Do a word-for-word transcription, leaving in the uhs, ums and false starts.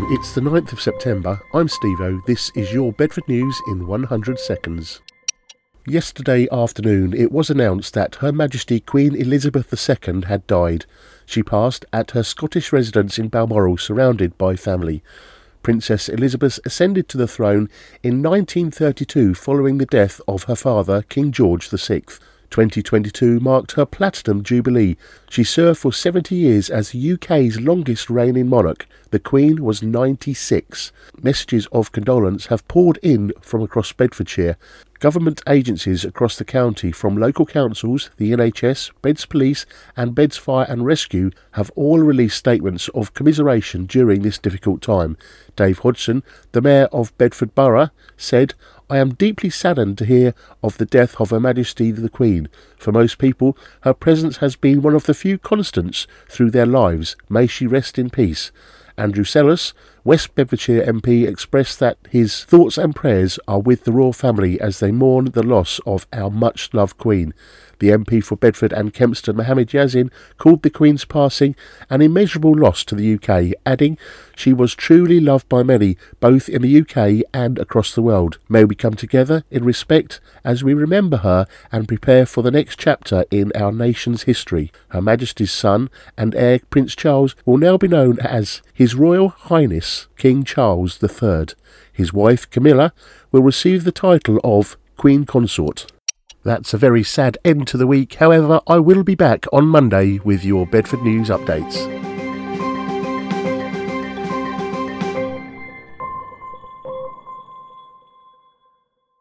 it's the ninth of September. I'm Steve-O. This is your Bedford News in one hundred seconds. Yesterday afternoon it was announced that Her Majesty Queen Elizabeth the Second had died. She passed at her Scottish residence in Balmoral, surrounded by family. Princess Elizabeth ascended to the throne in nineteen thirty-two following the death of her father, King George the Sixth. twenty twenty-two marked her Platinum Jubilee. She served for seventy years as the U K's longest reigning monarch. The Queen was ninety-six. Messages of condolence have poured in from across Bedfordshire. Government agencies across the county, from local councils, the N H S, Beds Police and Beds Fire and Rescue, have all released statements of commiseration during this difficult time. Dave Hodgson, the Mayor of Bedford Borough, said, "I am deeply saddened to hear of the death of Her Majesty the Queen. For most people, her presence has been one of the few constants through their lives. May she rest in peace." Andrew Sellers, West Bedfordshire M P, expressed that his thoughts and prayers are with the royal family as they mourn the loss of our much-loved Queen. The M P for Bedford and Kempston, Mohammed Yazin, called the Queen's passing an immeasurable loss to the U K, adding, "She was truly loved by many, both in the U K and across the world. May we come together in respect as we remember her and prepare for the next chapter in our nation's history." Her Majesty's son and heir Prince Charles will now be known as His Royal Highness King Charles the Third. His wife Camilla will receive the title of Queen Consort. That's a very sad end to the week. However, I will be back on Monday with your Bedford News updates.